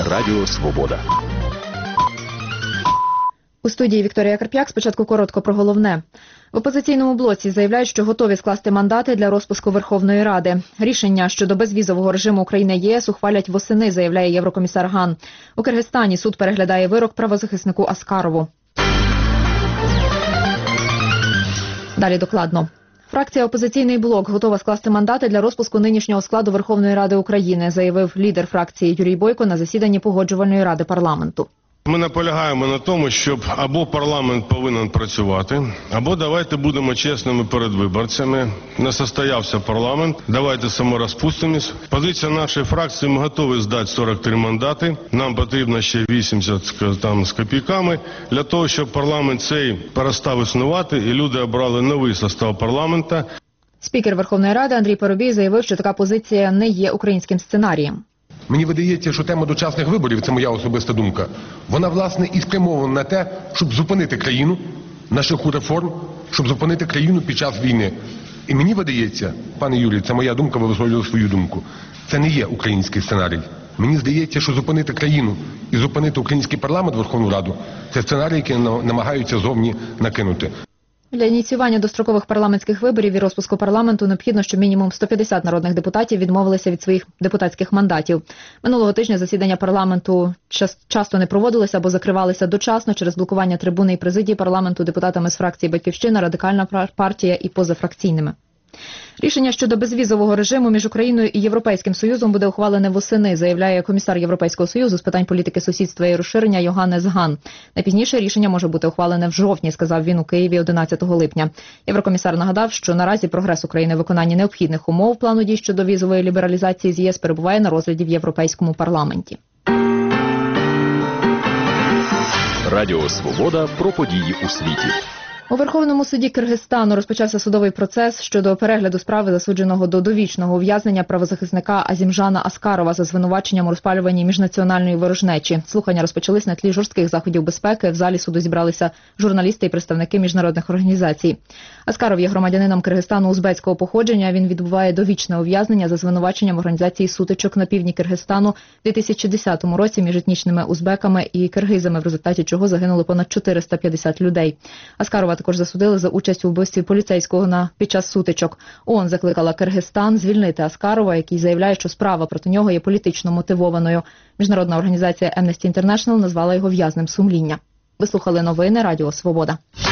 Радіо Свобода. У студії Вікторія Карп'як. Спочатку коротко про головне. В опозиційному блоці заявляють, що готові скласти мандати для розпуску Верховної Ради. Рішення щодо безвізового режиму України-ЄС ухвалять восени, заявляє єврокомісар Ган. У Киргизстані суд переглядає вирок правозахиснику Аскарову. Далі докладно. Фракція «Опозиційний блок» готова скласти мандати для розпуску нинішнього складу Верховної Ради України, заявив лідер фракції Юрій Бойко на засіданні Погоджувальної ради парламенту. Ми наполягаємо на тому, щоб або парламент повинен працювати, або давайте будемо чесними перед виборцями. Не состоявся парламент, давайте саморозпустимось. Позиція нашої фракції: ми готові здати 43 мандати. Нам потрібно ще 80 з копійками, для того, щоб парламент цей перестав існувати і люди обрали новий состав парламенту. Спікер Верховної Ради Андрій Парубій заявив, що така позиція не є українським сценарієм. Мені видається, що тема дочасних виборів, це моя особиста думка, вона, власне, і спрямована на те, щоб зупинити країну на шляху реформ, щоб зупинити країну під час війни. І мені видається, пане Юрій, це моя думка, ви висловлювали свою думку, це не є український сценарій. Мені здається, що зупинити країну і зупинити український парламент, Верховну Раду, це сценарій, який намагаються зовні накинути. Для ініціювання дострокових парламентських виборів і розпуску парламенту необхідно, щоб мінімум 150 народних депутатів відмовилися від своїх депутатських мандатів. Минулого тижня засідання парламенту часто не проводилися або закривалися дочасно через блокування трибуни і президії парламенту депутатами з фракції «Батьківщина», Радикальна партія і позафракційними. Рішення щодо безвізового режиму між Україною і Європейським Союзом буде ухвалене восени, заявляє комісар Європейського Союзу з питань політики сусідства і розширення Йоханнес Ган. Найпізніше рішення може бути ухвалене в жовтні, сказав він у Києві 11 липня. Єврокомісар нагадав, що наразі прогрес України в виконанні необхідних умов плану дій щодо візової лібералізації з ЄС перебуває на розгляді в Європейському парламенті. Радіо Свобода про події у світі. У Верховному суді Киргизстану розпочався судовий процес щодо перегляду справи засудженого до довічного ув'язнення правозахисника Азімжана Аскарова за звинуваченням у розпалюванні міжнаціональної ворожнечі. Слухання розпочались на тлі жорстких заходів безпеки. В залі суду зібралися журналісти і представники міжнародних організацій. Аскаров є громадянином Киргизстану узбецького походження. Він відбуває довічне ув'язнення за звинуваченням організації сутичок на півдні Киргизстану в 2010 році між етнічними узбеками і киргизами, в результаті чого загинули понад 450 людей. Аскарова також засудили за участь у вбивстві поліцейського під час сутичок. ООН закликала Киргизстан звільнити Аскарова, який заявляє, що справа проти нього є політично мотивованою. Міжнародна організація Amnesty International назвала його в'язнем сумління. Ви слухали новини Радіо Свобода.